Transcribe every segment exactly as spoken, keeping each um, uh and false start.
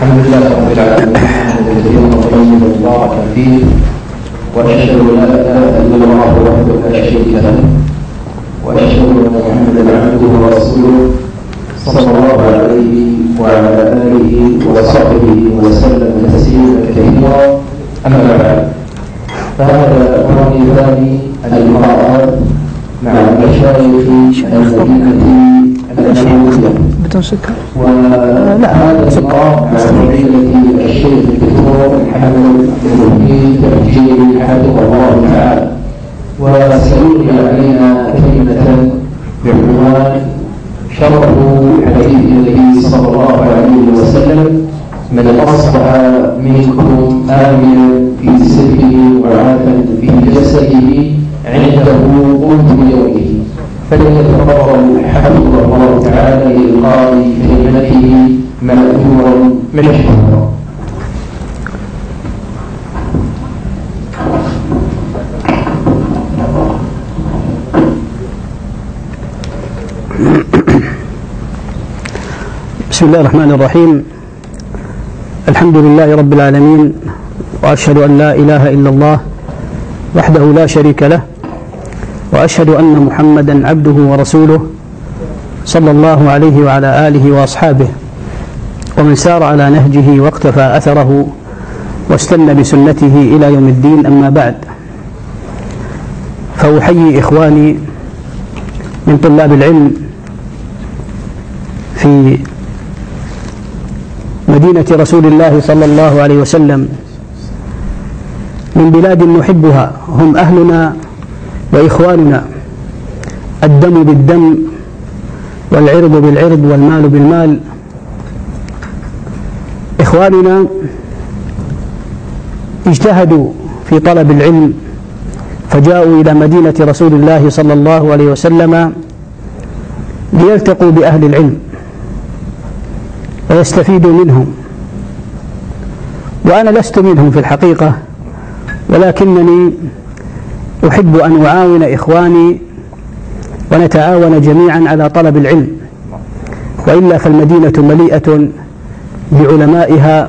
الحمد لله رب العالمين كثيرا طيبا مباركا فيه، واشهد ان لا اله الا الله وحده لا شريك له، واشهد ان محمدا عبده ورسوله صلى الله عليه وعلى اله وصحبه وسلم تسليما كثيرا. اما بعد، فهذا نوعي ثاني اللقاءات مع المشايخ المدينه النبويه، وهذا اللقاء مع فضيلة الشيخ الدكتور محمد بن ترجيل حفظه الله تعالى، وسيلقي علينا كلمة بعنوان شرح حديث النبي صلى الله عليه وسلم: من أصبح منكم آمنا في سره وعافا في جسده عنده قوت يومه، فليتفضل حفظه الله تعالى لإلقاء كلمته مأجورا مشكورا. بسم الله الرحمن الرحيم. الحمد لله رب العالمين، وأشهد أن لا إله إلا الله وحده لا شريك له، وأشهد أن محمدا عبده ورسوله صلى الله عليه وعلى آله وأصحابه ومن سار على نهجه واقتفى أثره واستنى بسنته إلى يوم الدين. أما بعد، فأحيي إخواني من طلاب العلم في مدينة رسول الله صلى الله عليه وسلم من بلاد نحبها، هم أهلنا وإخواننا، الدم بالدم والعرض بالعرض والمال بالمال. إخواننا اجتهدوا في طلب العلم، فجاءوا إلى مدينة رسول الله صلى الله عليه وسلم ليلتقوا بأهل العلم ويستفيدوا منهم، وأنا لست منهم في الحقيقة، ولكنني أحب أن أعاون إخواني ونتعاون جميعا على طلب العلم، وإلا فالمدينة مليئة بعلمائها،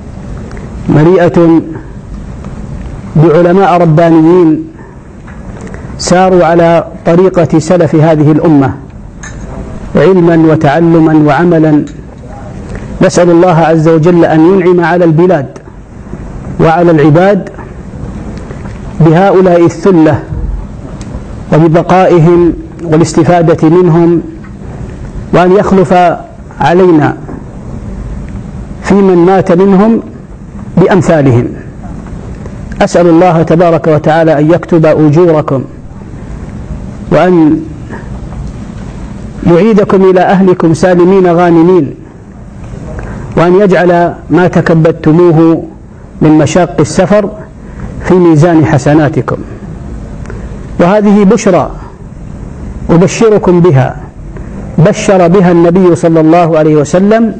مليئة بعلماء ربانيين ساروا على طريقة سلف هذه الأمة علما وتعلما وعملا. نسأل الله عز وجل أن ينعم على البلاد وعلى العباد بهؤلاء الثلة وببقائهم والاستفادة منهم، وأن يخلف علينا في من مات منهم بأمثالهم. أسأل الله تبارك وتعالى أن يكتب أجوركم، وأن يعيدكم إلى أهلكم سالمين غانمين، وأن يجعل ما تكبدتموه من مشاق السفر في ميزان حسناتكم. وهذه بشرى أبشركم بها، بشر بها النبي صلى الله عليه وسلم،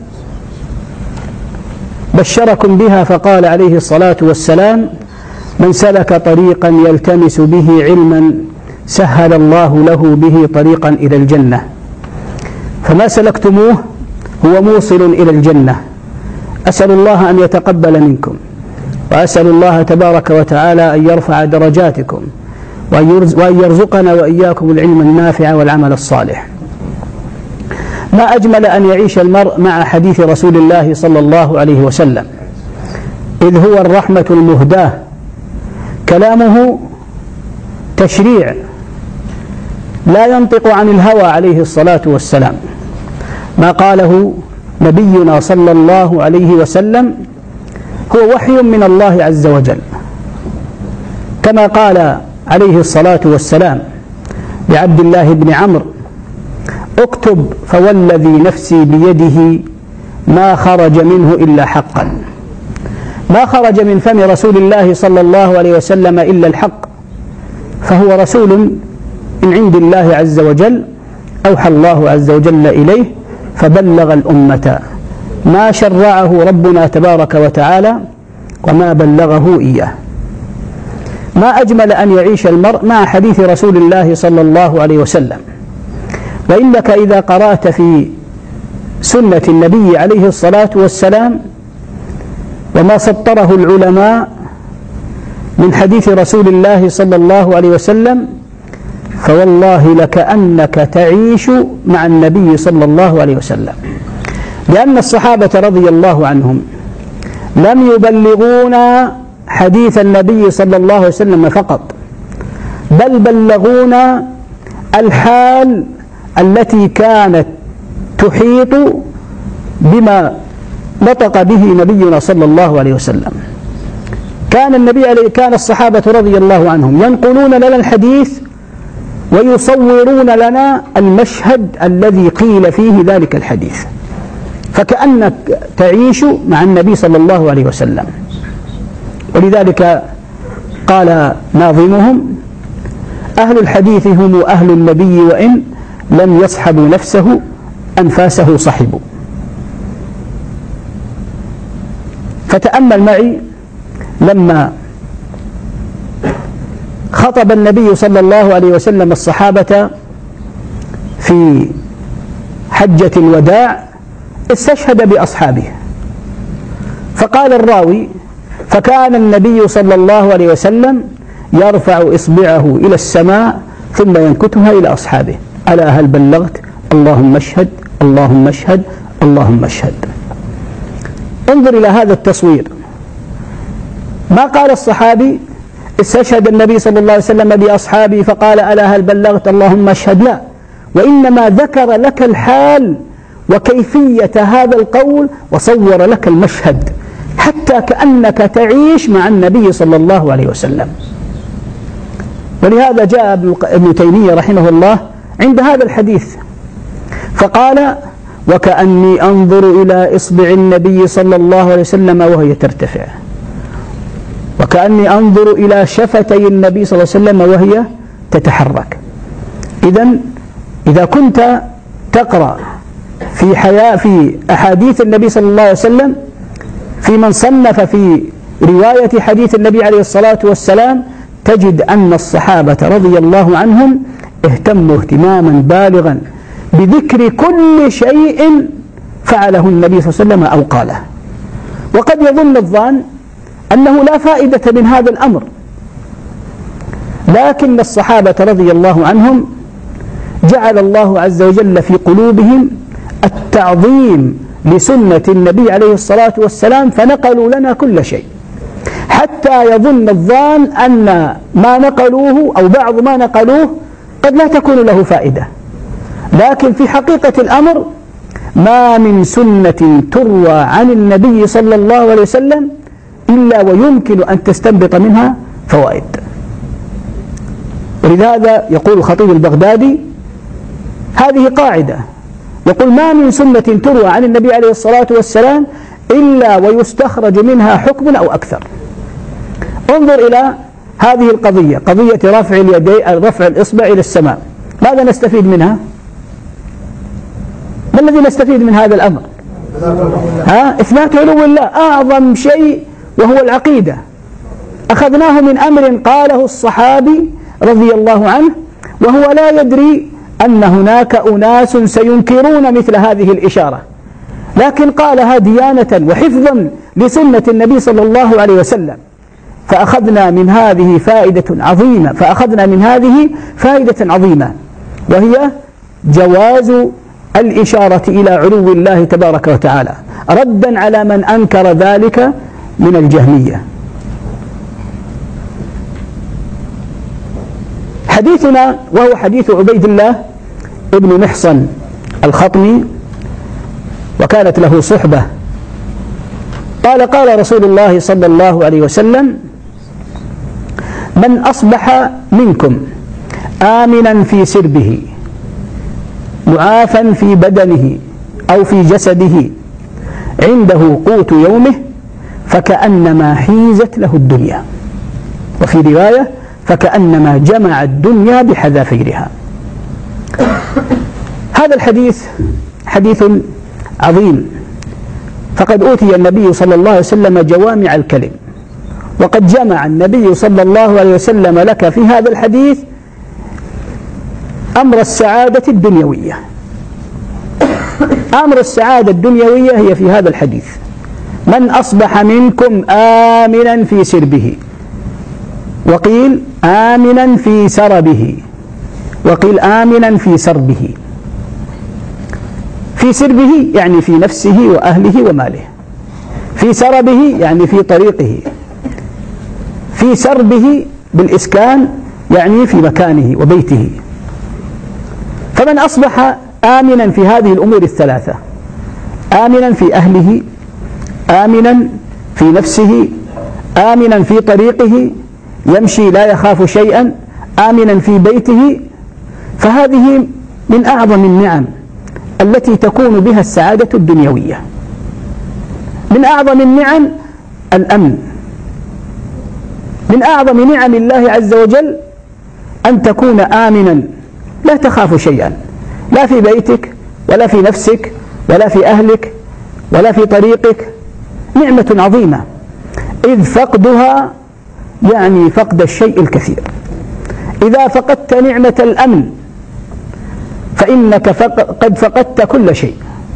بشركم بها فقال عليه الصلاة والسلام: من سلك طريقا يلتمس به علما سهل الله له به طريقا إلى الجنة. فما سلكتموه هو موصل إلى الجنة. أسأل الله أن يتقبل منكم، وأسأل الله تبارك وتعالى أن يرفع درجاتكم، وأن يرزقنا وإياكم العلم النافع والعمل الصالح. ما أجمل أن يعيش المرء مع حديث رسول الله صلى الله عليه وسلم، إذ هو الرحمة المهداة، كلامه تشريع، لا ينطق عن الهوى عليه الصلاة والسلام. ما قاله نبينا صلى الله عليه وسلم هو وحي من الله عز وجل، كما قال عليه الصلاة والسلام لعبد الله بن عمرو: اكتب فوالذي نفسي بيده ما خرج منه إلا حقا. ما خرج من فم رسول الله صلى الله عليه وسلم إلا الحق، فهو رسول من عند الله عز وجل، أوحى الله عز وجل إليه فبلغ الأمة ما شرعه ربنا تبارك وتعالى وما بلغه إياه. ما أجمل أن يعيش المرء مع حديث رسول الله صلى الله عليه وسلم. وإنك إذا قرأت في سنة النبي عليه الصلاة والسلام وما سطره العلماء من حديث رسول الله صلى الله عليه وسلم، فوالله لكأنك تعيش مع النبي صلى الله عليه وسلم. لأن الصحابة رضي الله عنهم لم يبلغونا حديث النبي صلى الله عليه وسلم فقط، بل بلغونا الحال التي كانت تحيط بما نطق به نبينا صلى الله عليه وسلم. كان النبي عليه كان الصحابة رضي الله عنهم ينقلون لنا الحديث ويصورون لنا المشهد الذي قيل فيه ذلك الحديث، فكأنك تعيش مع النبي صلى الله عليه وسلم. ولذلك قال ناظمهم: أهل الحديث هم أهل النبي وإن لم يصحبوا نفسه أنفاسه صحبوا. فتأمل معي لما خطب النبي صلى الله عليه وسلم الصحابة في حجة الوداع استشهد بأصحابه، فقال الراوي: فكان النبي صلى الله عليه وسلم يرفع إصبعه إلى السماء ثم ينكتها إلى أصحابه: ألا هل بلغت؟ اللهم اشهد، اللهم اشهد، اللهم اشهد. انظر إلى هذا التصوير. ما قال الصحابي استشهد النبي صلى الله عليه وسلم بأصحابه فقال: ألا هل بلغت؟ اللهم اشهد. لا، وإنما ذكر لك الحال وكيفية هذا القول وصور لك المشهد حتى كأنك تعيش مع النبي صلى الله عليه وسلم. ولهذا جاء ابن تيمية رحمه الله عند هذا الحديث فقال: وكأني أنظر إلى إصبع النبي صلى الله عليه وسلم وهي ترتفع، وكأني أنظر إلى شفتي النبي صلى الله عليه وسلم وهي تتحرك. إذن إذا كنت تقرأ في حياة في أحاديث النبي صلى الله عليه وسلم في من صنف في رواية حديث النبي عليه الصلاة والسلام، تجد أن الصحابة رضي الله عنهم اهتموا اهتماما بالغا بذكر كل شيء فعله النبي صلى الله عليه وسلم أو قاله. وقد يظن الظان أنه لا فائدة من هذا الأمر، لكن الصحابة رضي الله عنهم جعل الله عز وجل في قلوبهم التعظيم لسنة النبي عليه الصلاة والسلام، فنقلوا لنا كل شيء، حتى يظن الظان أن ما نقلوه أو بعض ما نقلوه قد لا تكون له فائدة، لكن في حقيقة الأمر ما من سنة تروى عن النبي صلى الله عليه وسلم إلا ويمكن أن تستنبط منها فوائد. ولذلك يقول الخطيب البغدادي هذه قاعدة، يقول: ما من سنة تروى عن النبي عليه الصلاة والسلام إلا ويستخرج منها حكم أو أكثر. انظر إلى هذه القضية، قضية رفع اليدين، رفع الإصبع إلى السماء، ماذا نستفيد منها؟ ما الذي نستفيد من هذا الأمر؟ ها؟ إثبات علو الله، أعظم شيء وهو العقيدة. أخذناه من أمر قاله الصحابي رضي الله عنه وهو لا يدري أن هناك أناس سينكرون مثل هذه الإشارة، لكن قالها ديانة وحفظا لسنة النبي صلى الله عليه وسلم، فأخذنا من هذه فائدة عظيمة فأخذنا من هذه فائدة عظيمة وهي جواز الإشارة إلى علو الله تبارك وتعالى، ردا على من أنكر ذلك من الجهمية. حديثنا وهو حديث عبيد الله ابن محصن الخطمي، وكانت له صحبة، قال: قال رسول الله صلى الله عليه وسلم: من أصبح منكم آمنا في سربه معافا في بدنه أو في جسده عنده قوت يومه فكأنما حيزت له الدنيا، وفي رواية فكأنما جمع الدنيا بحذافيرها. هذا الحديث حديث عظيم، فقد أوتي النبي صلى الله عليه وسلم جوامع الكلم، وقد جمع النبي صلى الله عليه وسلم لك في هذا الحديث أمر السعادة الدنيوية. أمر السعادة الدنيوية هي في هذا الحديث، من أصبح منكم آمنا في سربه، وقيل آمنا في سربه، وقيل آمنا في سربه. في سربه يعني في نفسه وأهله وماله، في سربه يعني في طريقه، في سربه بالإسكان يعني في مكانه وبيته. فمن أصبح آمنا في هذه الأمور الثلاثة، آمنا في أهله، آمنا في نفسه، آمنا في طريقه يمشي لا يخاف شيئا، آمنا في بيته، فهذه من أعظم النعم التي تكون بها السعادة الدنيوية. من أعظم النعم الأمن. من أعظم نعم الله عز وجل أن تكون آمنا لا تخاف شيئا، لا في بيتك ولا في نفسك ولا في أهلك ولا في طريقك. نعمة عظيمة، إذ فقدها يعني فقد الشيء الكثير. إذا فقدت نعمة الأمن فإنك قد فقدت كل شيء.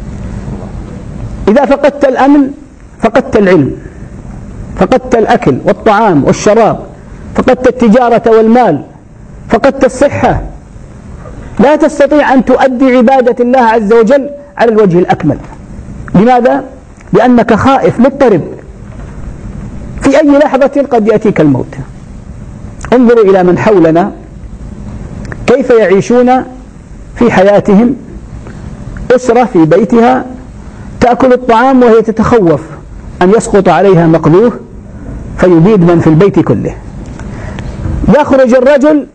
إذا فقدت الأمن فقدت العلم، فقدت الأكل والطعام والشراب، فقدت التجارة والمال، فقدت الصحة. لا تستطيع أن تؤدي عبادة الله عز وجل على الوجه الأكمل. لماذا؟ لأنك خائف مضطرب، في أي لحظة قد يأتيك الموت. انظروا إلى من حولنا كيف يعيشون في حياتهم. أسرة في بيتها تأكل الطعام وهي تتخوف أن يسقط عليها مقذوف فيبيد من في البيت كله. يخرج الرجل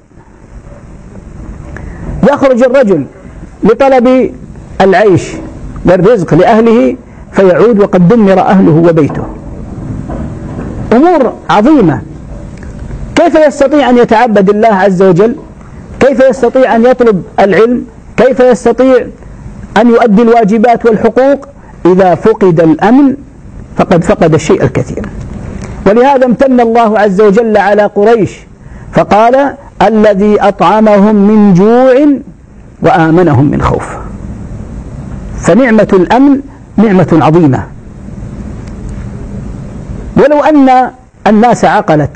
يخرج الرجل لطلب العيش والرزق لأهله فيعود وقد دمر أهله وبيته. أمور عظيمة. كيف يستطيع أن يتعبد الله عز وجل؟ كيف يستطيع أن يطلب العلم؟ كيف يستطيع أن يؤدي الواجبات والحقوق إذا فقد الأمن؟ فقد فقد الشيء الكثير. ولهذا امتن الله عز وجل على قريش فقال الذي أطعمهم من جوع وآمنهم من خوف. فنعمة الأمن نعمة عظيمة. ولو أن الناس عقلت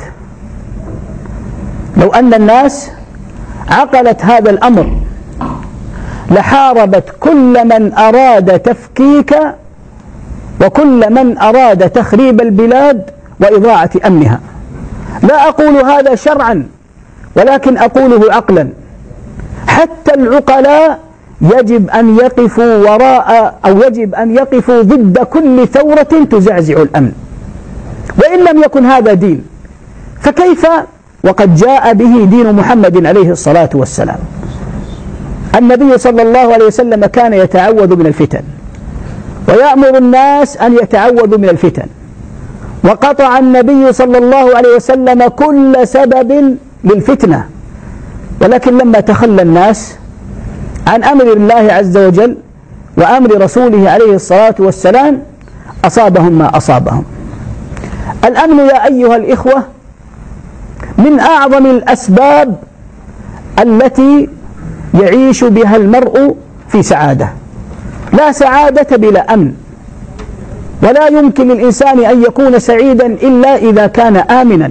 لو أن الناس عقلت هذا الأمر لحاربت كل من أراد تفكيك وكل من أراد تخريب البلاد وإضاعة أمنها. لا أقول هذا شرعا ولكن أقوله عقلا. حتى العقلاء يجب أن يقفوا وراء أو يجب أن يقفوا ضد كل ثورة تزعزع الأمن، وإن لم يكن هذا دين فكيف وقد جاء به دين محمد عليه الصلاة والسلام. النبي صلى الله عليه وسلم كان يتعوذ من الفتن ويأمر الناس أن يتعوذوا من الفتن، وقطع النبي صلى الله عليه وسلم كل سبب للفتنة. ولكن لما تخلى الناس عن أمر الله عز وجل وأمر رسوله عليه الصلاة والسلام أصابهم ما أصابهم. الأمن يا أيها الإخوة من أعظم الأسباب التي يعيش بها المرء في سعادة. لا سعادة بلا أمن، ولا يمكن للإنسان أن يكون سعيدا إلا إذا كان آمنا.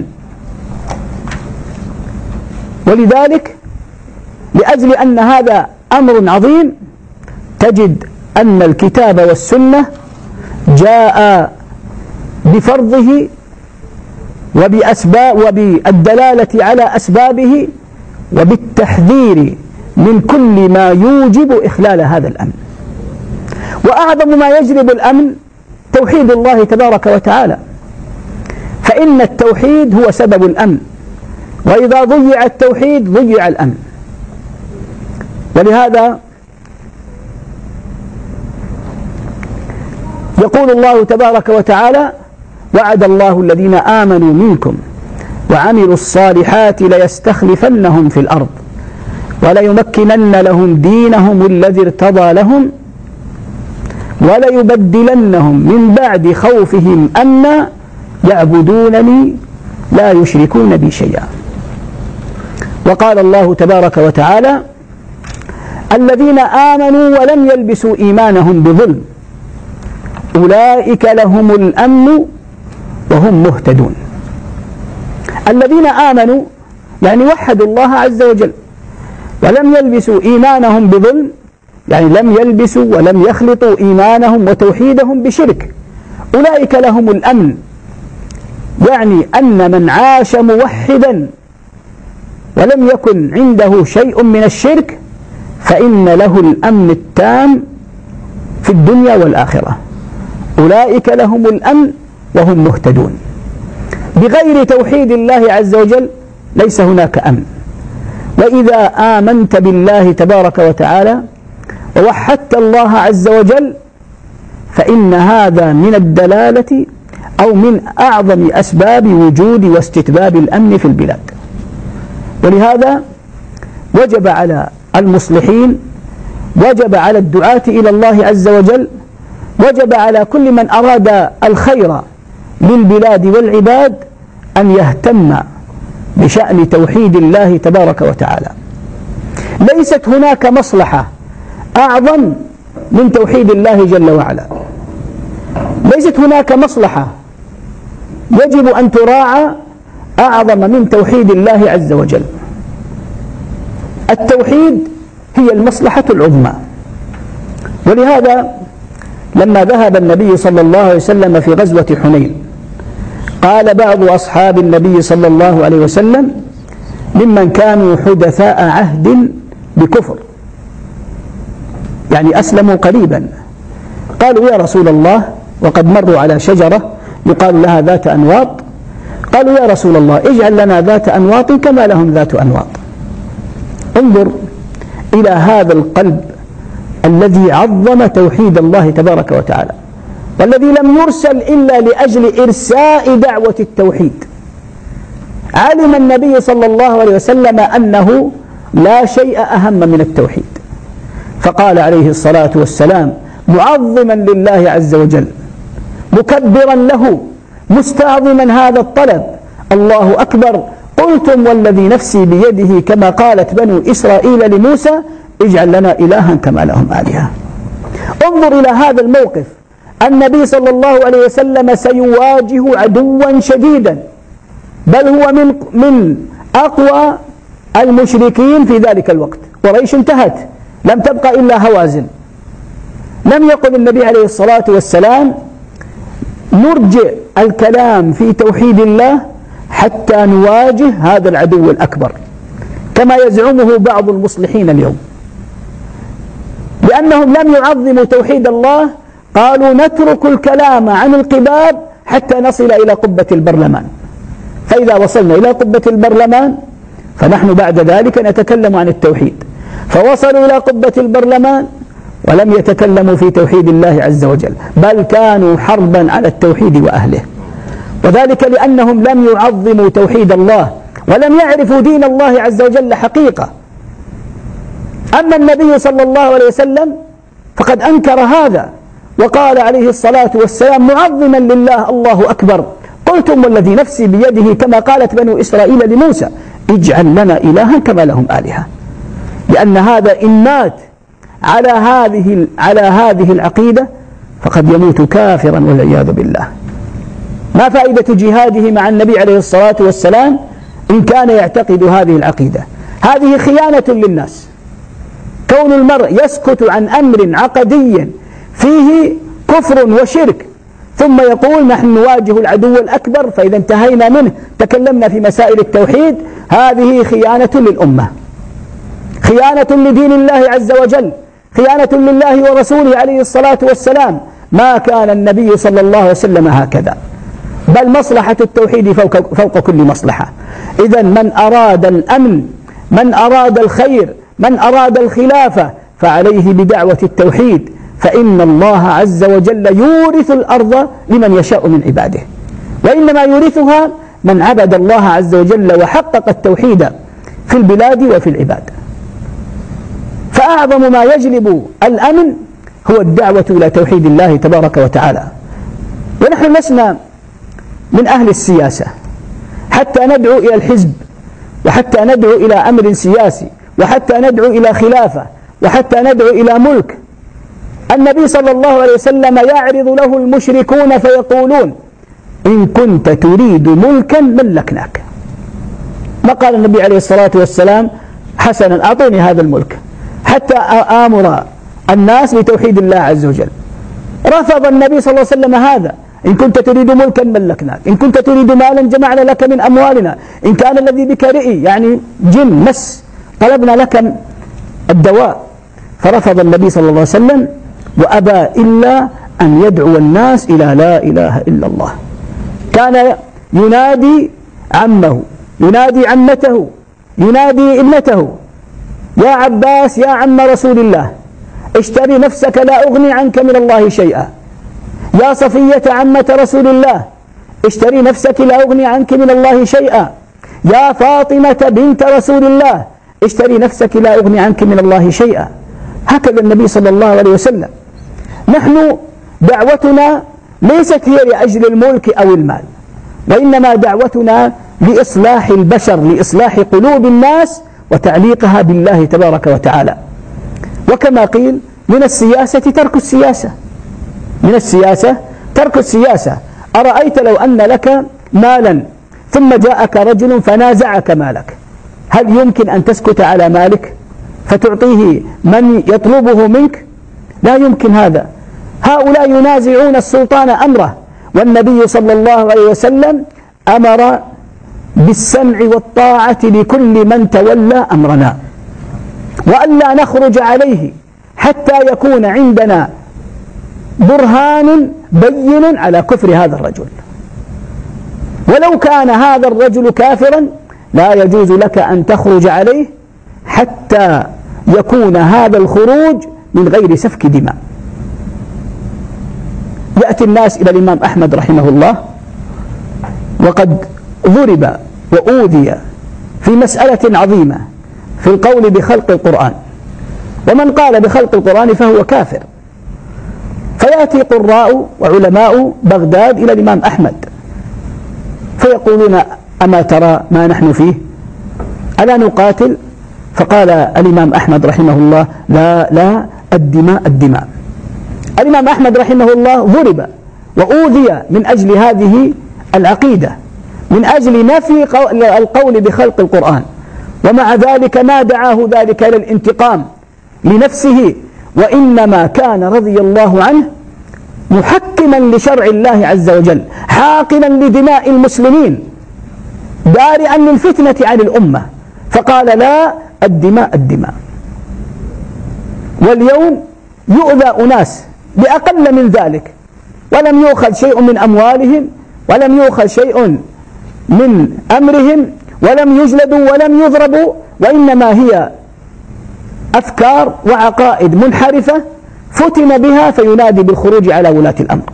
ولذلك لأجل أن هذا أمر عظيم تجد أن الكتاب والسنة جاء بفرضه وبأسباب وبالدلالة على أسبابه وبالتحذير من كل ما يوجب إخلال هذا الأمن. وأعظم ما يجلب الأمن توحيد الله تبارك وتعالى، فإن التوحيد هو سبب الأمن، وإذا ضيع التوحيد ضيع الأمن. ولهذا يقول الله تبارك وتعالى وعد الله الذين آمنوا منكم وعملوا الصالحات ليستخلفنهم في الأرض وليمكنن لهم دينهم الذي ارتضى لهم وليبدلنهم من بعد خوفهم أمنا يعبدونني لا يشركون بي شيئا. وقال الله تبارك وتعالى الذين آمنوا ولم يلبسوا إيمانهم بظلم أولئك لهم الأمن وهم مهتدون. الذين آمنوا يعني وحدوا الله عز وجل ولم يلبسوا إيمانهم بظلم، يعني لم يلبسوا ولم يخلطوا إيمانهم وتوحيدهم بشرك، أولئك لهم الأمن، يعني أن من عاش موحدا ولم يكن عنده شيء من الشرك فإن له الأمن التام في الدنيا والآخرة. أولئك لهم الأمن وهم مهتدون. بغير توحيد الله عز وجل ليس هناك أمن. وإذا آمنت بالله تبارك وتعالى ووحدت الله عز وجل فإن هذا من الدلالة أو من أعظم أسباب وجود واستتباب الأمن في البلاد. ولهذا وجب على المصلحين، وجب على الدعاة إلى الله عز وجل، وجب على كل من أراد الخير للبلاد والعباد أن يهتم بشأن توحيد الله تبارك وتعالى. ليست هناك مصلحة أعظم من توحيد الله جل وعلا، ليست هناك مصلحة يجب أن تراعى أعظم من توحيد الله عز وجل. التوحيد هي المصلحة العظمى. ولهذا لما ذهب النبي صلى الله عليه وسلم في غزوة حنين قال بعض أصحاب النبي صلى الله عليه وسلم ممن كانوا حدثاء عهد بكفر، يعني أسلموا قريبا، قالوا يا رسول الله، وقد مروا على شجرة يقال لها ذات أنواط، قالوا يا رسول الله اجعل لنا ذات أنواط كما لهم ذات أنواط. انظر إلى هذا القلب الذي عظم توحيد الله تبارك وتعالى، والذي لم يرسل إلا لأجل إرساء دعوة التوحيد. علم النبي صلى الله عليه وسلم أنه لا شيء أهم من التوحيد، فقال عليه الصلاة والسلام معظما لله عز وجل مكبرا له مستعظما هذا الطلب: الله أكبر، قلتم والذي نفسي بيده كما قالت بنو إسرائيل لموسى اجعل لنا إلها كما لهم آلهة. انظر إلى هذا الموقف، النبي صلى الله عليه وسلم سيواجه عدوا شديدا، بل هو من من أقوى المشركين في ذلك الوقت، قريش انتهت، لم تبقى إلا هوازن. لم يقل النبي عليه الصلاة والسلام نرجع الكلام في توحيد الله حتى نواجه هذا العدو الأكبر كما يزعمه بعض المصلحين اليوم، لأنهم لم يعظموا توحيد الله، قالوا نترك الكلام عن القباب حتى نصل إلى قبة البرلمان، فإذا وصلنا إلى قبة البرلمان فنحن بعد ذلك نتكلم عن التوحيد. فوصلوا إلى قبة البرلمان ولم يتكلموا في توحيد الله عز وجل، بل كانوا حربا على التوحيد وأهله، وذلك لأنهم لم يعظموا توحيد الله ولم يعرفوا دين الله عز وجل حقيقة. أما النبي صلى الله عليه وسلم فقد أنكر هذا وقال عليه الصلاة والسلام معظما لله: الله أكبر، قلتم والذي نفسي بيده كما قالت بنو إسرائيل لموسى اجعل لنا إلها كما لهم آلهة. لأن هذا إن مات على هذه على هذه العقيدة فقد يموت كافرا والعياذ بالله. ما فائدة جهاده مع النبي عليه الصلاة والسلام إن كان يعتقد هذه العقيدة؟ هذه خيانة للناس. كون المرء يسكت عن أمر عقدي فيه كفر وشرك ثم يقول نحن نواجه العدو الأكبر فإذا انتهينا منه تكلمنا في مسائل التوحيد، هذه خيانة للأمة، خيانة لدين الله عز وجل، خيانة لله ورسوله عليه الصلاة والسلام. ما كان النبي صلى الله عليه وسلم هكذا، بل مصلحة التوحيد فوق, فوق كل مصلحة. إذن من أراد الأمن، من أراد الخير، من أراد الخلافة فعليه بدعوة التوحيد، فإن الله عز وجل يورث الأرض لمن يشاء من عباده، وإنما يورثها من عبد الله عز وجل وحقق التوحيد في البلاد وفي العباد. فأعظم ما يجلب الأمن هو الدعوة إلى توحيد الله تبارك وتعالى. ونحن لسنا من أهل السياسة حتى ندعو إلى الحزب، وحتى ندعو إلى أمر سياسي، وحتى ندعو إلى خلافة، وحتى ندعو إلى ملك. النبي صلى الله عليه وسلم يعرض له المشركون فيقولون إن كنت تريد ملكا ملكناك. ما قال النبي عليه الصلاة والسلام حسنا أعطوني هذا الملك حتى آمر الناس بتوحيد الله عز وجل. رفض النبي صلى الله عليه وسلم هذا. إن كنت تريد ملكا ملكناك، إن كنت تريد مالا جمعنا لك من أموالنا، إن كان الذي بك رئي يعني جن مس طلبنا لك الدواء. فرفض النبي صلى الله عليه وسلم وأبى إلا أن يدعو الناس إلى لا إله إلا الله. كان ينادي عمه، ينادي عمته، ينادي ابنته: يا عباس يا عم رسول الله اشتري نفسك لا أغني عنك من الله شيئا. يا صفية عمة رسول الله اشتري نفسك لا أغني عنك من الله شيئا. يا فاطمة بنت رسول الله اشتري نفسك لا أغني عنك من الله شيئا. هكذا النبي صلى الله عليه وسلم. نحن دعوتنا ليست هي لأجل الملك أو المال، وإنما دعوتنا لإصلاح البشر، لإصلاح قلوب الناس وتعليقها بالله تبارك وتعالى. وكما قيل من السياسة ترك السياسة، من السياسة ترك السياسة. أرأيت لو أن لك مالا ثم جاءك رجل فنازعك مالك، هل يمكن أن تسكت على مالك فتعطيه من يطلبه منك؟ لا يمكن هذا. هؤلاء ينازعون السلطان أمره، والنبي صلى الله عليه وسلم أمر بالسمع والطاعة لكل من تولى أمرنا، وألا نخرج عليه حتى يكون عندنا برهان بين على كفر هذا الرجل. ولو كان هذا الرجل كافرا لا يجوز لك أن تخرج عليه حتى يكون هذا الخروج من غير سفك دماء. يأتي الناس إلى الإمام أحمد رحمه الله وقد ضرب وأوذي في مسألة عظيمة في القول بخلق القرآن، ومن قال بخلق القرآن فهو كافر. فيأتي قراء وعلماء بغداد إلى الإمام أحمد فيقولون: أما ترى ما نحن فيه؟ ألا نقاتل؟ فقال الإمام أحمد رحمه الله: لا لا، الدماء الدماء. الإمام أحمد رحمه الله ضرب وأوذي من أجل هذه العقيدة، من أجل نفي القول بخلق القرآن، ومع ذلك ما دعاه ذلك إلى الانتقام لنفسه، وإنما كان رضي الله عنه محكما لشرع الله عز وجل، حاقنا لدماء المسلمين، دارعا للفتنة عن الأمة، فقال: لا، الدماء الدماء. واليوم يؤذى أناس بأقل من ذلك، ولم يؤخذ شيء من أموالهم، ولم يؤخذ شيء من أمرهم، ولم يجلدوا ولم يضربوا، وإنما هي أفكار وعقائد منحرفة فتن بها فينادي بالخروج على ولاة الأمر،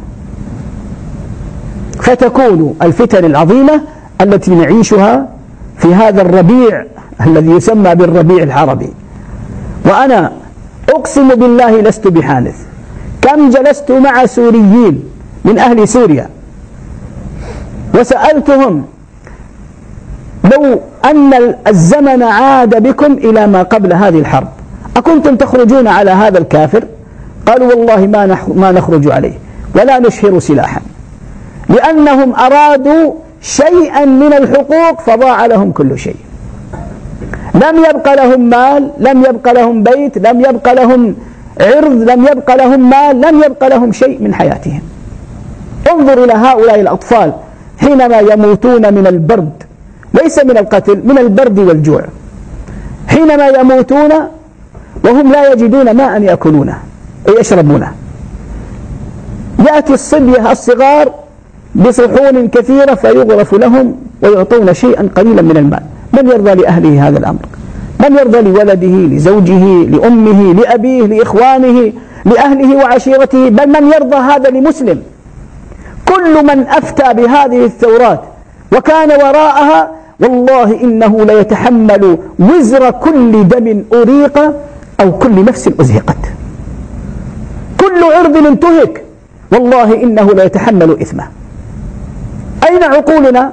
فتكون الفتن العظيمة التي نعيشها في هذا الربيع الذي يسمى بالربيع العربي. وأنا أقسم بالله لست بحانث، كم جلست مع سوريين من أهل سوريا وسألتهم: لو أن الزمن عاد بكم إلى ما قبل هذه الحرب أكنتم تخرجون على هذا الكافر؟ قالوا: والله ما ما نخرج عليه ولا نشهر سلاحا، لأنهم أرادوا شيئا من الحقوق فضاع لهم كل شيء. لم يبق لهم مال، لم يبق لهم بيت، لم يبق لهم عرض، لم يبق لهم مال، لم يبق لهم شيء من حياتهم. انظر إلى هؤلاء الأطفال حينما يموتون من البرد، ليس من القتل، من البرد والجوع، حينما يموتون وهم لا يجدون ماء يأكلونه ويشربونه. يأتي الصبية الصغار بصحون كثيرة فيغرف لهم ويعطون شيئا قليلا من المال. من يرضى لأهله هذا الأمر؟ من يرضى لولده، لزوجه، لأمه، لأبيه، لإخوانه، لأهله وعشيرته؟ بل من يرضى هذا لمسلم؟ كل من أفتى بهذه الثورات وكان وراءها والله إنه ليتحمل وزر كل دم أريق أو كل نفس أزهقت، كل عرض انتهك والله إنه ليتحمل إثمه. أين عقولنا؟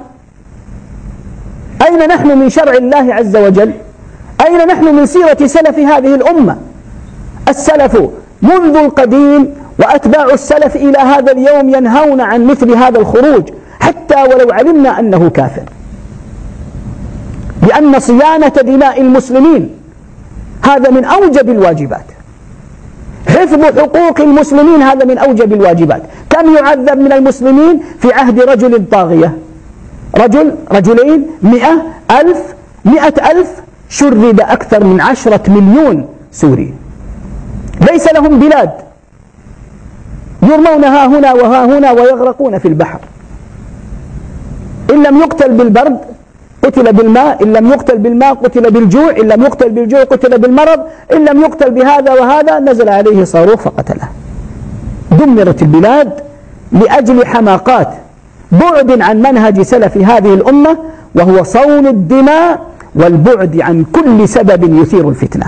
أين نحن من شرع الله عز وجل؟ أين نحن من سيرة سلف هذه الأمة؟ السلف منذ القديم، وأتباع السلف إلى هذا اليوم ينهون عن مثل هذا الخروج حتى ولو علمنا أنه كافر، لأن صيانة دماء المسلمين هذا من أوجب الواجبات، حفظ حقوق المسلمين هذا من أوجب الواجبات. كم يعذب من المسلمين في عهد رجل طاغية؟ رجل رجلين مئة ألف مئة ألف، شرد أكثر من عشرة مليون سوري، ليس لهم بلاد، يرمون ها هنا وها هنا ويغرقون في البحر. إن لم يقتل بالبرد قتل بالماء، إن لم يقتل بالماء قتل بالجوع، إن لم يقتل بالجوع قتل بالمرض، إن لم يقتل بهذا وهذا نزل عليه صاروخ فقتله. دمرت البلاد لأجل حماقات، بعد عن منهج سلف هذه الأمة، وهو صون الدماء والبعد عن كل سبب يثير الفتنة.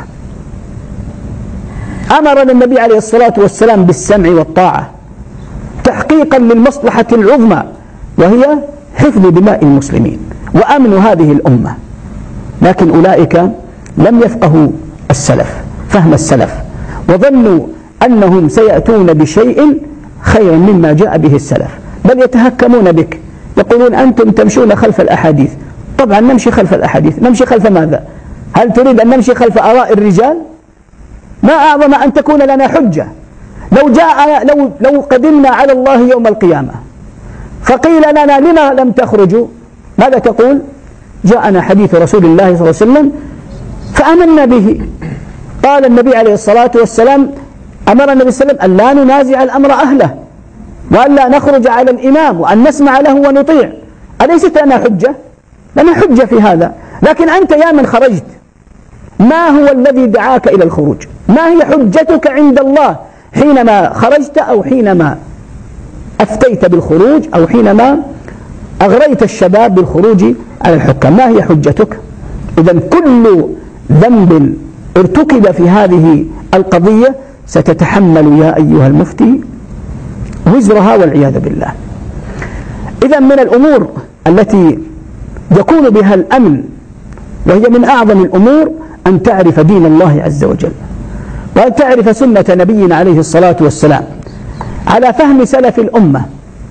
أمرنا النبي عليه الصلاة والسلام بالسمع والطاعة تحقيقا للمصلحة العظمى، وهي حفظ دماء المسلمين وأمن هذه الأمة. لكن أولئك لم يفقهوا السلف فهم السلف، وظنوا أنهم سيأتون بشيء خيرا مما جاء به السلف، بل يتهكمون بك، يقولون أنتم تمشون خلف الأحاديث. طبعا نمشي خلف الأحاديث، نمشي خلف ماذا؟ هل تريد أن نمشي خلف آراء الرجال؟ ما أعظم أن تكون لنا حجة. لو جاء لو لو قدمنا على الله يوم القيامة فقيل لنا لما لم تخرجوا، ماذا تقول؟ جاءنا حديث رسول الله صلى الله عليه وسلم فآمنا به. قال النبي عليه الصلاة والسلام، أمر النبي صلى الله عليه وسلم أن لا ننازع الأمر أهله، وأن لا نخرج على الإمام، وأن نسمع له ونطيع. أليست لنا حجة؟ لنا حجة في هذا. لكن أنت يا من خرجت، ما هو الذي دعاك إلى الخروج؟ ما هي حجتك عند الله حينما خرجت، أو حينما أفتيت بالخروج، أو حينما أغريت الشباب بالخروج على الحكام؟ ما هي حجتك؟ إذن كل ذنب ارتكب في هذه القضية ستتحمل يا أيها المفتي وزرها والعياذ بالله. إذن من الأمور التي يكون بها الأمن، وهي من أعظم الأمور، أن تعرف دين الله عز وجل، وأن تعرف سنة نبينا عليه الصلاة والسلام على فهم سلف الأمة.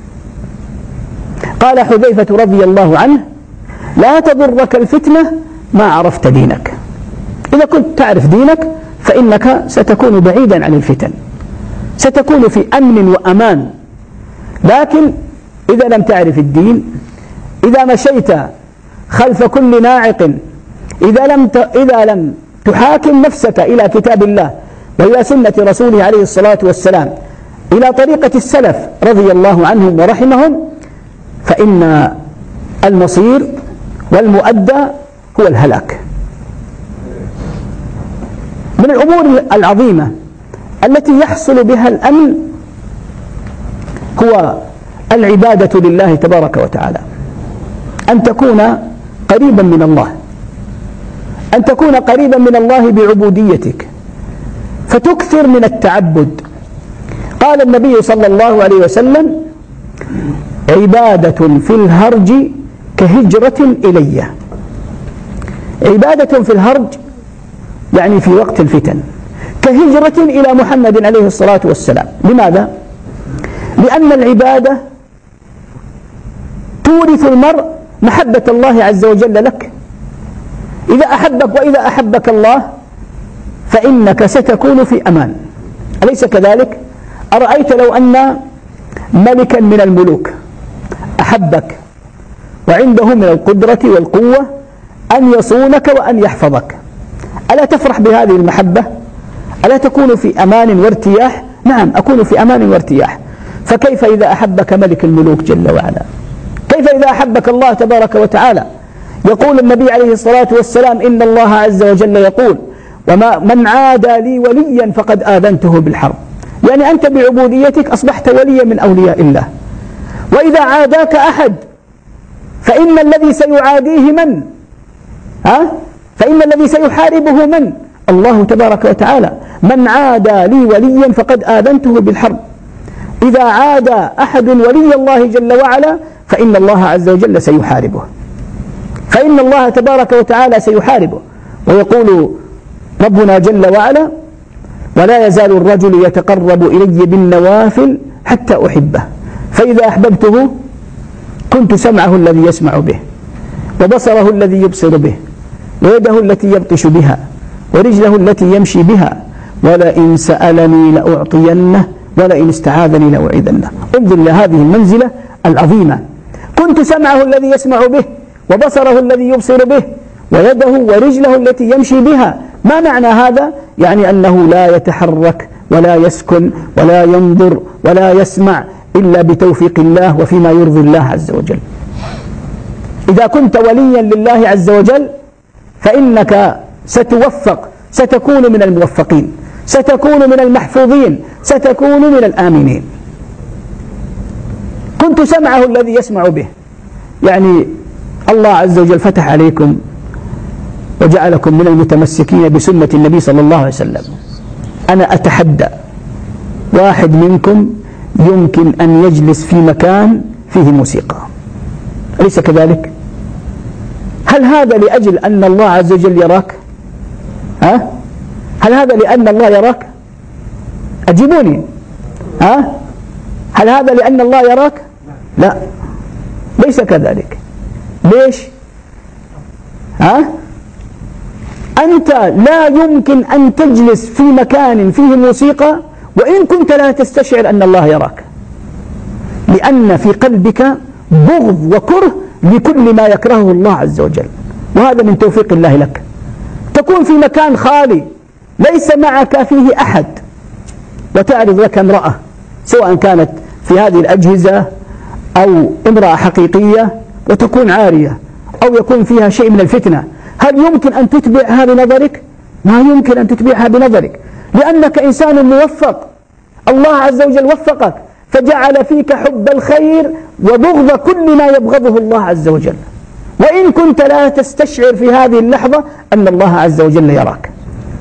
قال حذيفة رضي الله عنه: لا تضرك الفتنة ما عرفت دينك. إذا كنت تعرف دينك فإنك ستكون بعيدا عن الفتن، ستكون في أمن وأمان. لكن إذا لم تعرف الدين، إذا مشيت خلف كل ناعق، إذا لم إذا لم تحاكم نفسك إلى كتاب الله وإلى سنة رسوله عليه الصلاة والسلام، إلى طريقة السلف رضي الله عنهم ورحمهم، فإن المصير والمؤدى هو الهلاك. من الأمور العظيمة التي يحصل بها الأمن هو العبادة لله تبارك وتعالى، أن تكون قريبا من الله، أن تكون قريبا من الله بعبوديتك، فتكثر من التعبد. قال النبي صلى الله عليه وسلم: عبادة في الهرج كهجرة إلي. عبادة في الهرج يعني في وقت الفتن، كهجرة إلى محمد عليه الصلاة والسلام. لماذا؟ لأن العبادة تورث المرء محبة الله عز وجل لك. إذا أحبك وإذا أحبك الله فإنك ستكون في أمان، أليس كذلك؟ أرأيت لو أن ملكا من الملوك أحبك وعنده من القدرة والقوة أن يصونك وأن يحفظك، ألا تفرح بهذه المحبة؟ ألا تكون في أمان وارتياح؟ نعم، أكون في أمان وارتياح. فكيف إذا أحبك ملك الملوك جل وعلا؟ كيف إذا أحبك الله تبارك وتعالى؟ يقول النبي عليه الصلاة والسلام: إن الله عز وجل يقول: وما من عادى لي وليا فقد آذنته بالحرب. يعني أنت بعبوديتك أصبحت وليا من أولياء الله. وإذا عاداك أحد فإن الذي سيعاديه من؟ ها؟ فإن الذي سيحاربه من؟ الله تبارك وتعالى. من عادى لي وليا فقد آذنته بالحرب. إذا عادى أحد ولي الله جل وعلا فإن الله عز وجل سيحاربه، فإن الله تبارك وتعالى سيحاربه. ويقول ربنا جل وعلا: ولا يزال الرجل يتقرب إلي بالنوافل حتى أحبه، فإذا أحببته كنت سمعه الذي يسمع به، وبصره الذي يبصر به، ويده التي يبطش بها، ورجله التي يمشي بها، ولئن سألني لأعطينه، ولئن استعاذني لأعيذنه. انظر إلى هذه المنزلة العظيمة. كنت سمعه الذي يسمع به، وبصره الذي يبصر به، ويده ورجله التي يمشي بها. ما معنى هذا؟ يعني أنه لا يتحرك ولا يسكن ولا ينظر ولا يسمع إلا بتوفيق الله وفيما يرضي الله عز وجل. إذا كنت وليا لله عز وجل فإنك ستوفق، ستكون من الموفقين، ستكون من المحفوظين، ستكون من الآمنين. كنت سمعه الذي يسمع به، يعني الله عز وجل فتح عليكم وجعلكم من المتمسكين بسنة النبي صلى الله عليه وسلم. أنا أتحدى واحد منكم يمكن أن يجلس في مكان فيه موسيقى، أليس كذلك؟ هل هذا لأجل أن الله عز وجل يراك؟ ها؟ هل هذا لأن الله يراك؟ أجيبوني. ها؟ هل هذا لأن الله يراك؟ لا، ليس كذلك. ليش؟ ها؟ أنت لا يمكن أن تجلس في مكان فيه موسيقى وإن كنت لا تستشعر أن الله يراك، لأن في قلبك بغض وكره لكل ما يكرهه الله عز وجل، وهذا من توفيق الله لك. تكون في مكان خالي ليس معك فيه أحد، وتعرض لك امرأة، سواء كانت في هذه الأجهزة أو امرأة حقيقية، وتكون عارية أو يكون فيها شيء من الفتنة، هل يمكن أن تتبعها بنظرك؟ ما يمكن أن تتبعها بنظرك، لأنك إنسان موفق. الله عز وجل وفقك فجعل فيك حب الخير وبغض كل ما يبغضه الله عز وجل، وإن كنت لا تستشعر في هذه اللحظة أن الله عز وجل يراك.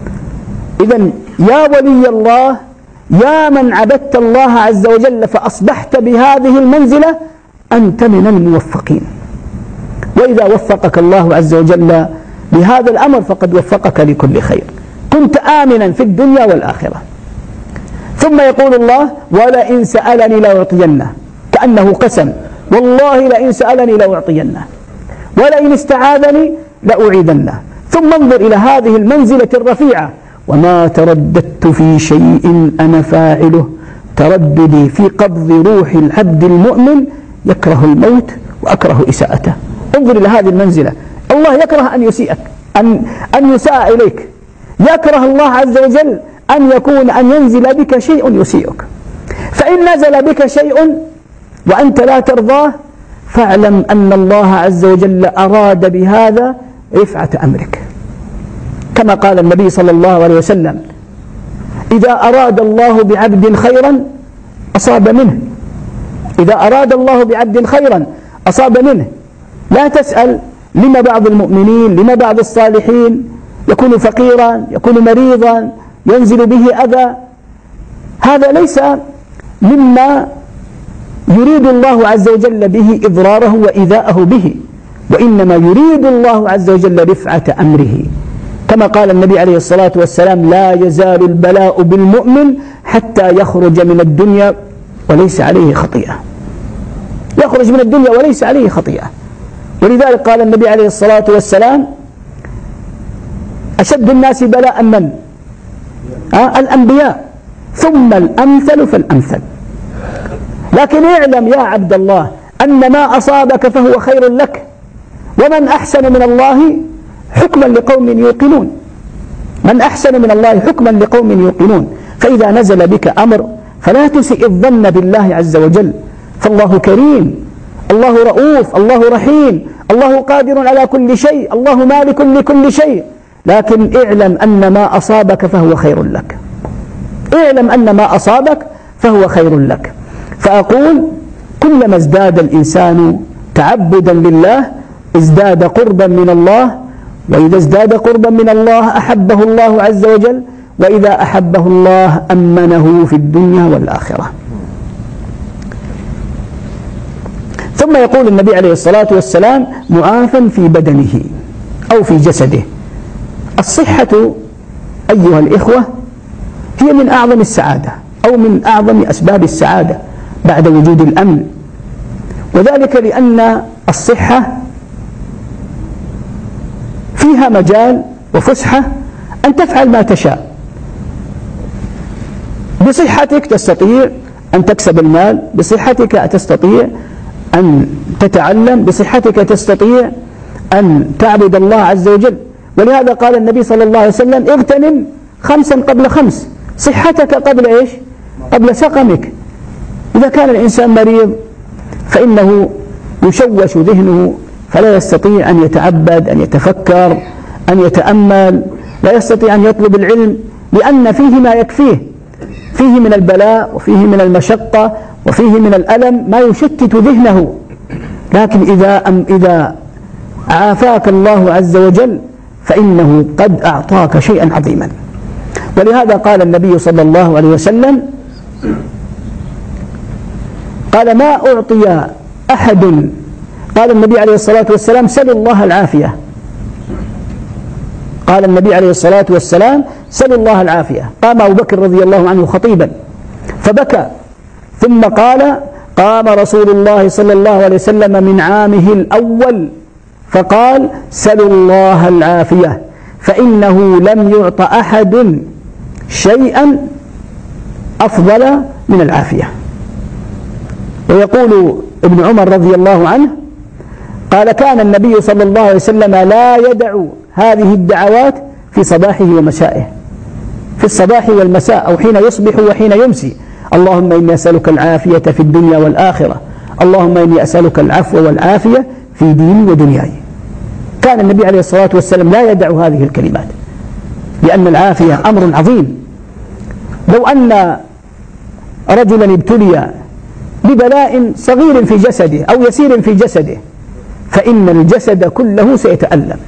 إذن يا ولي الله، يا من عبدت الله عز وجل فأصبحت بهذه المنزلة، أنت من الموفقين. وإذا وفقك الله عز وجل بهذا الأمر فقد وفقك لكل خير، كنت آمنا في الدنيا والآخرة. ثم يقول الله: ولئن سألني لأعطينه، كأنه قسم، والله لئن سألني لأعطينه، ولئن استعاذني لأعيذنه. ثم انظر إلى هذه المنزلة الرفيعة: وما ترددت في شيء أنا فاعله، ترددي في قبض روح العبد المؤمن يكره الموت وأكره إساءته. انظر إلى هذه المنزلة. الله يكره أن يسيئك، أن, أن يساء إليك، يكره الله عز وجل أن يكون أن ينزل بك شيء يسيئك. فإن نزل بك شيء وأنت لا ترضاه فاعلم أن الله عز وجل أراد بهذا رفعة أمرك، كما قال النبي صلى الله عليه وسلم: إذا أراد الله بعبد خيرا أصاب منه، إذا أراد الله بعبد خيرا أصاب منه. لا تسأل لما بعض المؤمنين، لما بعض الصالحين يكون فقيرا، يكون مريضا، ينزل به أذى. هذا ليس مما يريد الله عز وجل به إضراره وإيذاءه به، وإنما يريد الله عز وجل رفعة أمره، كما قال النبي عليه الصلاة والسلام: لا يزال البلاء بالمؤمن حتى يخرج من الدنيا وليس عليه خطيئة، يخرج من الدنيا وليس عليه خطيئة. ولذلك قال النبي عليه الصلاة والسلام: أشد الناس بلاء من؟ آه الأنبياء، ثم الأمثل فالأمثل. لكن اعلم يا عبد الله أن ما أصابك فهو خير لك، ومن أحسن من الله حكما لقوم يوقنون، من أحسن من الله حكما لقوم يوقنون. فإذا نزل بك أمر فلا تسئ الظن بالله عز وجل، فالله كريم، الله رؤوف، الله رحيم، الله قادر على كل شيء، الله مالك لكل شيء. لكن اعلم أن ما أصابك فهو خير لك، اعلم أن ما أصابك فهو خير لك. فأقول: كلما ازداد الإنسان تعبدا لله ازداد قربا من الله، وإذا ازداد قربا من الله أحبه الله عز وجل، وإذا أحبه الله أمنه في الدنيا والآخرة. ثم يقول النبي عليه الصلاة والسلام: معافا في بدنه أو في جسده. الصحة أيها الإخوة هي من أعظم السعادة أو من أعظم أسباب السعادة بعد وجود الأمن، وذلك لأن الصحة فيها مجال وفسحة أن تفعل ما تشاء. بصحتك تستطيع أن تكسب المال، بصحتك تستطيع أن تتعلم، بصحتك تستطيع أن تعبد الله عز وجل. ولهذا قال النبي صلى الله عليه وسلم: اغتنم خمسا قبل خمس، صحتك قبل إيش؟ قبل سقمك. إذا كان الإنسان مريض فإنه يشوش ذهنه، فلا يستطيع أن يتعبد، أن يتفكر، أن يتأمل، لا يستطيع أن يطلب العلم، لأن فيه ما يكفيه، فيه من البلاء وفيه من المشقة وفيه من الألم ما يشتت ذهنه. لكن إذا أم إذا عافاك الله عز وجل فإنه قد أعطاك شيئا عظيما. ولهذا قال النبي صلى الله عليه وسلم، قال: ما أعطي أحد، قال النبي عليه الصلاة والسلام: سلوا الله العافية. قال النبي عليه الصلاة والسلام: سلوا الله العافية. قام أبو بكر رضي الله عنه خطيبا فبكى، ثم قال: قام رسول الله صلى الله عليه وسلم من عامه الأول فقال: سلوا الله العافية، فإنه لم يعط أحد شيئا أفضل من العافية. ويقول ابن عمر رضي الله عنه قال: كان النبي صلى الله عليه وسلم لا يدع هذه الدعوات في صباحه ومسائه، في الصباح والمساء، أو حين يصبح وحين يمسي: اللهم إني أسألك العافية في الدنيا والآخرة، اللهم إني أسألك العفو والعافية في ديني ودنياي. كان النبي عليه الصلاة والسلام لا يدع هذه الكلمات، لأن العافية أمر عظيم. لو أن رجلا ابتلي ببلاء صغير في جسده أو يسير في جسده فإن الجسد كله سيتألم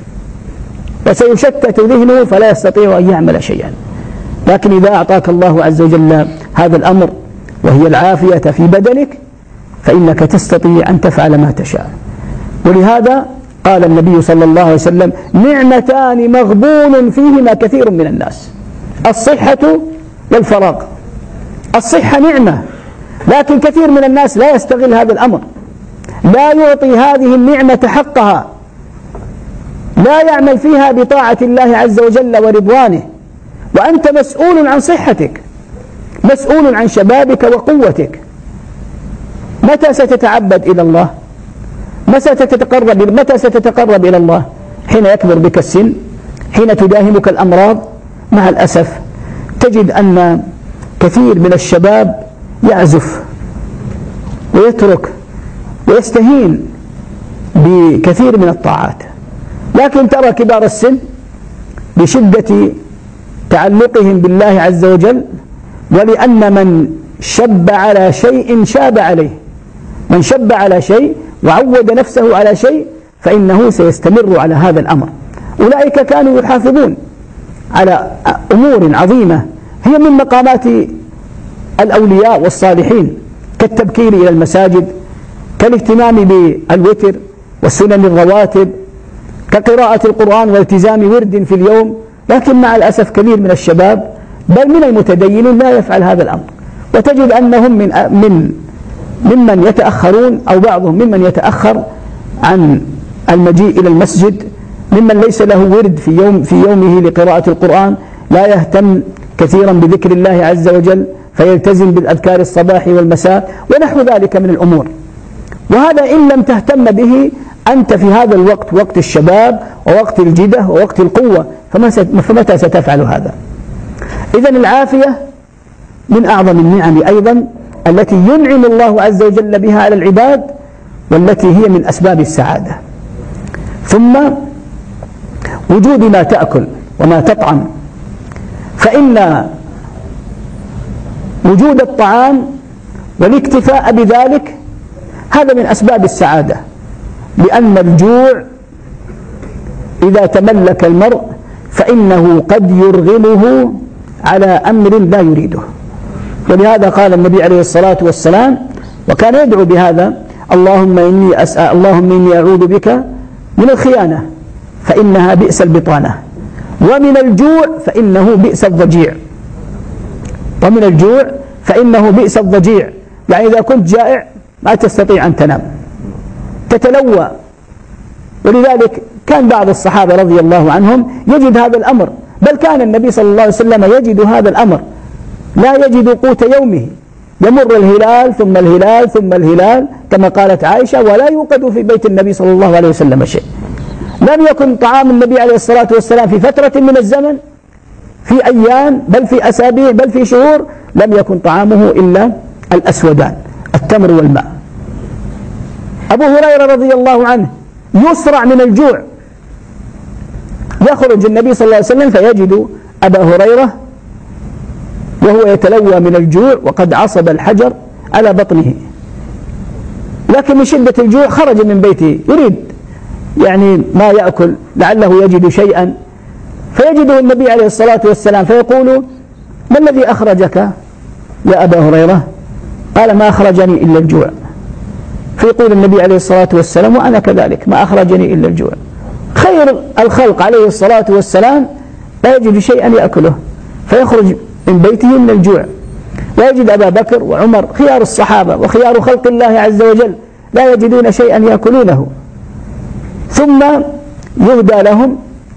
وسيشتت ذهنه فلا يستطيع أن يعمل شيئا. لكن إذا أعطاك الله عز وجل هذا الأمر وهي العافية في بدنك فإنك تستطيع أن تفعل ما تشاء. ولهذا قال النبي صلى الله عليه وسلم: نعمتان مغبون فيهما كثير من الناس، الصحة والفراغ. الصحة نعمة، لكن كثير من الناس لا يستغل هذا الأمر، لا يعطي هذه النعمة حقها، لا يعمل فيها بطاعة الله عز وجل ورضوانه. وأنت مسؤول عن صحتك، مسؤول عن شبابك وقوتك. متى ستتعبد إلى الله؟ متى ستتقرب متى ستتقرب إلى الله؟ حين يكبر بك السن، حين تداهمك الأمراض. مع الأسف تجد أن كثير من الشباب يعزف ويترك ويستهين بكثير من الطاعات. لكن ترى كبار السن بشدة تعلقهم بالله عز وجل، ولأن من شب على شيء شاب عليه، من شب على شيء وعود نفسه على شيء فإنه سيستمر على هذا الأمر. أولئك كانوا يحافظون على أمور عظيمة هي من مقامات الأولياء والصالحين، كالتبكير إلى المساجد، كالاهتمام بالوتر والسنن الرواتب، كقراءة القرآن والتزام ورد في اليوم. لكن مع الأسف كثير من الشباب بل من المتدينين لا يفعل هذا الأمر، وتجد أنهم من من ممن يتأخرون، أو بعضهم ممن يتأخر عن المجيء إلى المسجد، ممن ليس له ورد في يوم في يومه لقراءة القرآن، لا يهتم كثيرا بذكر الله عز وجل فيلتزم بالأذكار الصباح والمساء ونحو ذلك من الأمور. وهذا إن لم تهتم به أنت في هذا الوقت، وقت الشباب ووقت الجدة ووقت القوة، فمتى ستفعل هذا؟ إذن العافية من أعظم النعم أيضا التي ينعم الله عز وجل بها على العباد، والتي هي من أسباب السعادة. ثم وجود ما تأكل وما تطعم، فإن وجود الطعام والاكتفاء بذلك هذا من أسباب السعادة، لأن الجوع إذا تملك المرء فإنه قد يرغمه على أمر لا يريده. ولهذا قال النبي عليه الصلاة والسلام، وكان يدعو بهذا: اللهم إني أسأل اللهم إني أعوذ بك من الخيانة فإنها بئس البطانة، ومن الجوع فإنه بئس الضجيع. ومن الجوع فإنه بئس الضجيع، يعني إذا كنت جائع ما تستطيع أن تنام، تتلوى. ولذلك كان بعض الصحابة رضي الله عنهم يجد هذا الأمر، بل كان النبي صلى الله عليه وسلم يجد هذا الأمر، لا يجد قوت يومه، يمر الهلال ثم الهلال ثم الهلال كما قالت عائشة، ولا يوقد في بيت النبي صلى الله عليه وسلم شيء. لم يكن طعام النبي عليه الصلاة والسلام في فترة من الزمن، في أيام بل في أسابيع بل في شهور، لم يكن طعامه إلا الأسودان، التمر والماء. أبو هريرة رضي الله عنه يسرع من الجوع، يخرج النبي صلى الله عليه وسلم فيجد أبا هريرة وهو يتلوى من الجوع وقد عصب الحجر على بطنه، لكن من شدة الجوع خرج من بيته يريد يعني ما يأكل لعله يجد شيئا، فيجده النبي عليه الصلاة والسلام فيقول: ما الذي أخرجك يا أبا هريرة؟ قال: ما أخرجني إلا الجوع. فيقول النبي عليه الصلاة والسلام: وأنا كذلك ما أخرجني إلا الجوع. خير الخلق عليه الصلاة والسلام لا يجد شيئا يأكله فيخرج من بيته من الجوع، ويجد أبا بكر وعمر خيار الصحابة وخيار خلق الله عز وجل لا يجدون شيئا يأكلونه، ثم يهدى لهم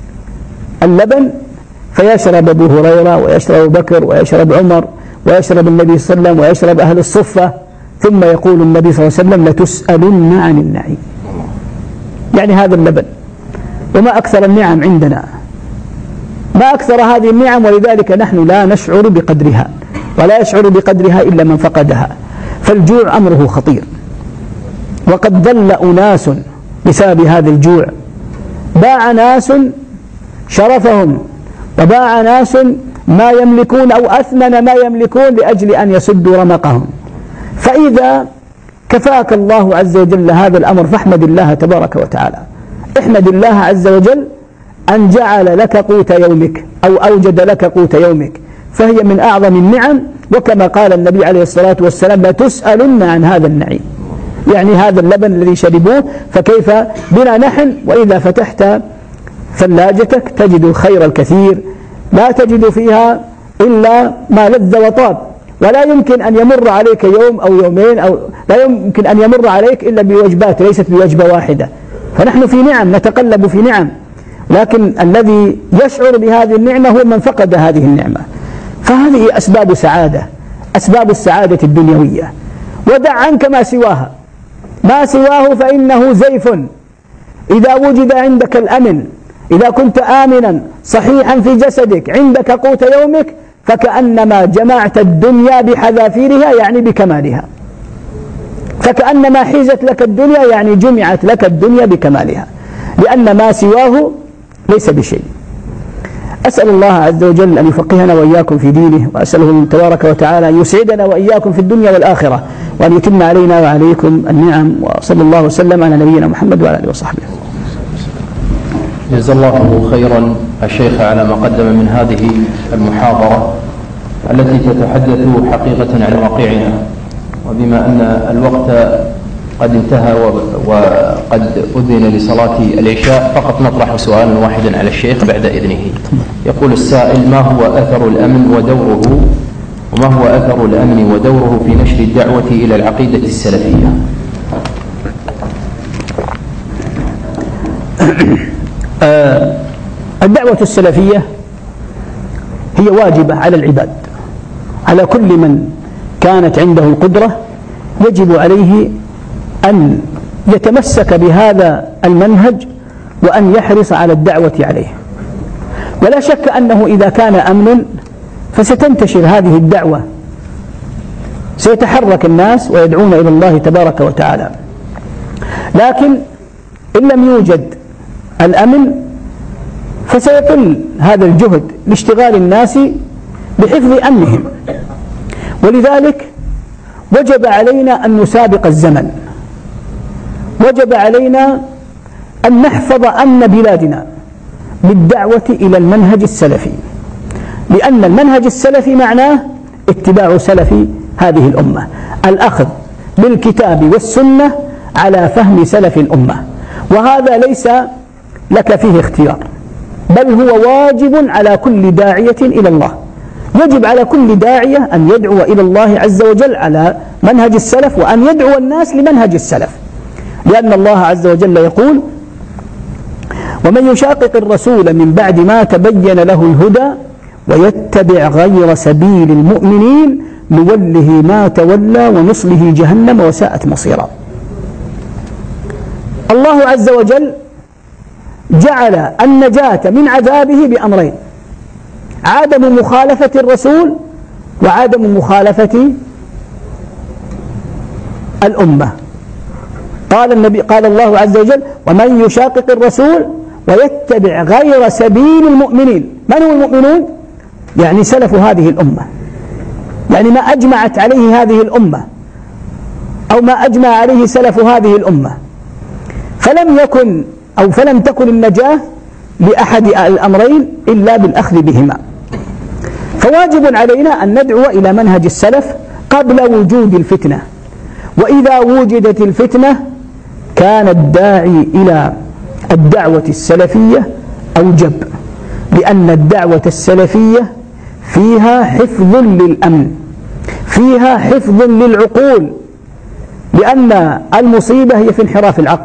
اللبن فيشرب أبو هريرة ويشرب أبو بكر ويشرب عمر ويشرب النبي صلى الله عليه وسلم ويشرب أهل الصفة، ثم يقول النبي صلى الله عليه وسلم: لتسألن عن النعيم. يعني هذا اللبن، وما أكثر النعم عندنا، ما أكثر هذه النعم، ولذلك نحن لا نشعر بقدرها، ولا يشعر بقدرها إلا من فقدها. فالجوع أمره خطير، وقد ضل أناس بسبب هذا الجوع، باع ناس شرفهم، وباع ناس ما يملكون أو أثمن ما يملكون لأجل أن يسدوا رمقهم. فإذا كفاك الله عز وجل هذا الأمر فاحمد الله تبارك وتعالى، احمد الله عز وجل أن جعل لك قوت يومك أو أوجد لك قوت يومك، فهي من أعظم النعم. وكما قال النبي عليه الصلاة والسلام: لا تسألن عن هذا النعيم، يعني هذا اللبن الذي شربوه، فكيف بنا نحن وإذا فتحت ثلاجتك تجد الخير الكثير، لا تجد فيها إلا ما لذ وطاب، ولا يمكن أن يمر عليك يوم أو يومين أو لا يمكن أن يمر عليك إلا بوجبات ليست بوجبة واحدة. فنحن في نعم، نتقلب في نعم، لكن الذي يشعر بهذه النعمة هو من فقد هذه النعمة. فهذه أسباب سعادة، أسباب السعادة الدنيوية. ودع عنك ما سواها، ما سواه فإنه زيف. إذا وجد عندك الأمن، إذا كنت آمنا صحيحا في جسدك، عندك قوت يومك، فكأنما جمعت الدنيا بحذافيرها، يعني بكمالها، فكأنما حيزت لك الدنيا، يعني جمعت لك الدنيا بكمالها، لأن ما سواه ليس بشيء. أسأل الله عز وجل أن يفقهنا وإياكم في دينه، وأسأله تبارك وتعالى أن يسعدنا وإياكم في الدنيا والآخرة، وأن يتم علينا وعليكم النعم. وصلى الله وسلم على نبينا محمد وعلى آله وصحبه. جزا الله خيرا الشيخ على ما قدم من هذه المحاضرة التي تتحدث حقيقة عن واقعنا. وبما أن الوقت قد انتهى وقد أذن لصلاة العشاء، فقط نطرح سؤالا واحدا على الشيخ بعد إذنه. يقول السائل: ما هو أثر الأمن ودوره وما هو أثر الأمن ودوره في نشر الدعوة إلى العقيدة السلفية؟ الدعوة السلفية هي واجبة على العباد، على كل من كانت عنده القدرة يجب عليه أن يتمسك بهذا المنهج وأن يحرص على الدعوة عليه. ولا شك أنه إذا كان أمن فستنتشر هذه الدعوة، سيتحرك الناس ويدعون إلى الله تبارك وتعالى. لكن إن لم يوجد الأمن فسيقل هذا الجهد لاشتغال الناس بحفظ أمنهم. ولذلك وجب علينا أن نسابق الزمن، وجب علينا أن نحفظ أمن بلادنا بالدعوة إلى المنهج السلفي، لأن المنهج السلفي معناه اتباع سلف هذه الأمة، الأخذ بالكتاب والسنة على فهم سلف الأمة، وهذا ليس لك فيه اختيار، بل هو واجب على كل داعية إلى الله. يجب على كل داعية أن يدعو إلى الله عز وجل على منهج السلف، وأن يدعو الناس لمنهج السلف، لأن الله عز وجل يقول: ومن يشاقق الرسول من بعد ما تبين له الهدى ويتبع غير سبيل المؤمنين نوله ما تولى ونصله جهنم وساءت مصيرا. الله عز وجل جعل النجاة من عذابه بأمرين: عدم مخالفة الرسول وعدم مخالفة الأمة. قال النبي قال الله عز وجل: ومن يشاقق الرسول ويتبع غير سبيل المؤمنين. من هو المؤمنون؟ يعني سلف هذه الأمة، يعني ما أجمعت عليه هذه الأمة أو ما أجمع عليه سلف هذه الأمة. فلم يكن أو فلم تكن النجاة لأحد الأمرين إلا بالأخذ بهما. فواجب علينا أن ندعو إلى منهج السلف قبل وجود الفتنة، وإذا وجدت الفتنة كان الداعي إلى الدعوة السلفية أوجب، لأن الدعوة السلفية فيها حفظ للأمن، فيها حفظ للعقول، لأن المصيبة هي في انحراف العقل.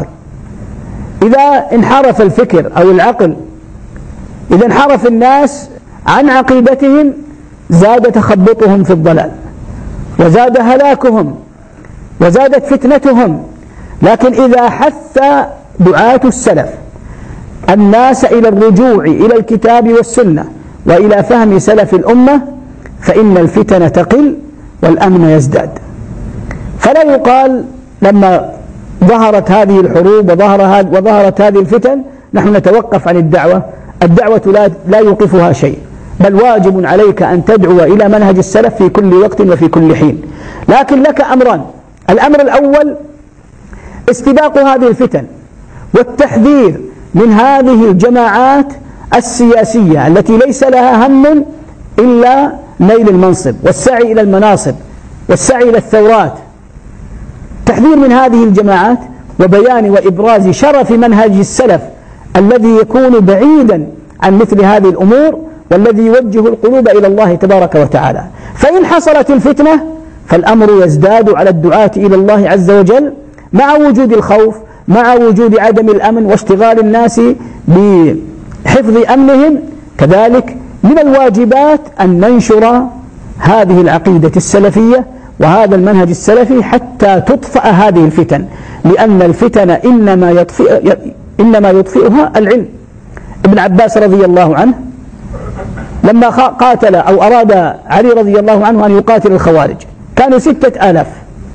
إذا انحرف الفكر أو العقل، إذا انحرف الناس عن عقيدتهم زاد تخبطهم في الضلال، وزاد هلاكهم، وزادت فتنتهم. لكن إذا حث دعاة السلف الناس إلى الرجوع إلى الكتاب والسنة وإلى فهم سلف الأمة فإن الفتن تقل والأمن يزداد. فلا يقال لما ظهرت هذه الحروب وظهر وظهرت هذه الفتن نحن نتوقف عن الدعوة. الدعوة لا, لا يوقفها شيء، بل واجب عليك أن تدعو إلى منهج السلف في كل وقت وفي كل حين. لكن لك أمران: الأمر الأول استباق هذه الفتن والتحذير من هذه الجماعات السياسية التي ليس لها هم إلا نيل المنصب والسعي إلى المناصب والسعي إلى الثورات. تحذير من هذه الجماعات وبيان وإبراز شرف منهج السلف الذي يكون بعيدا عن مثل هذه الأمور والذي يوجه القلوب إلى الله تبارك وتعالى. فإن حصلت الفتنة فالأمر يزداد على الدعاة إلى الله عز وجل مع وجود الخوف، مع وجود عدم الأمن واشتغال الناس بحفظ أمنهم. كذلك من الواجبات أن ننشر هذه العقيدة السلفية وهذا المنهج السلفي حتى تطفأ هذه الفتن، لأن الفتن إنما يطفئ إنما يطفئها العلم. ابن عباس رضي الله عنه لما قاتل أو أراد علي رضي الله عنه أن يقاتل الخوارج كانوا ستة آلاف،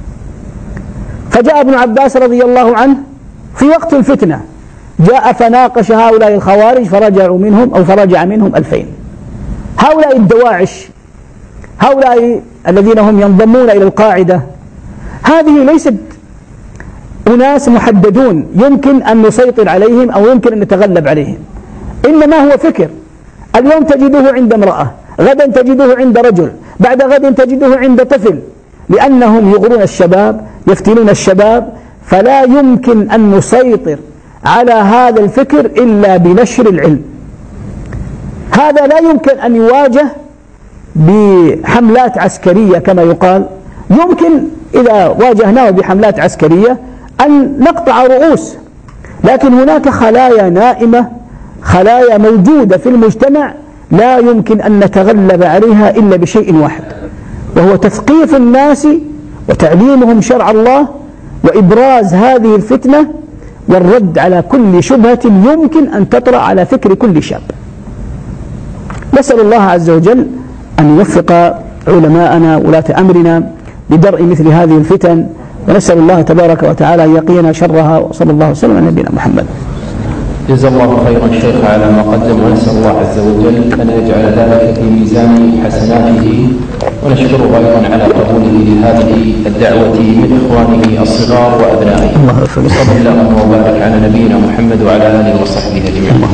فجاء ابن عباس رضي الله عنه في وقت الفتنة، جاء فناقش هؤلاء الخوارج فرجعوا منهم أو فرجع منهم ألفين. هؤلاء الدواعش، هؤلاء الذين هم ينضمون إلى القاعدة، هذه ليست أناس محددون يمكن أن نسيطر عليهم أو يمكن أن نتغلب عليهم، إنما هو فكر. اليوم تجده عند امرأة، غدا تجده عند رجل، بعد غد تجده عند طفل، لأنهم يغرون الشباب، يفتنون الشباب. فلا يمكن أن نسيطر على هذا الفكر إلا بنشر العلم. هذا لا يمكن أن يواجه بحملات عسكرية كما يقال. يمكن إذا واجهناه بحملات عسكرية أن نقطع رؤوس، لكن هناك خلايا نائمة، خلايا موجودة في المجتمع لا يمكن أن نتغلب عليها إلا بشيء واحد، وهو تثقيف الناس وتعليمهم شرع الله وإبراز هذه الفتنة والرد على كل شبهة يمكن أن تطرأ على فكر كل شاب. نسأل الله عز وجل أن يوفق علماءنا ولاة أمرنا لدرء مثل هذه الفتن، ونسأل الله تبارك وتعالى أن يقينا شرها، وصلى الله وسلم على نبينا محمد. جزا الله خيرا الشيخ على ما قدم، ونسأل الله عز وجل أن يجعل ذلك في ميزان حسناته، ونشكره أيضا على قبوله لهذه الدعوة من إخوانه الصغار وأبنائه. الله يغفر له. صلى الله وبارك على نبينا محمد وعلى آله وصحبه أجمعين.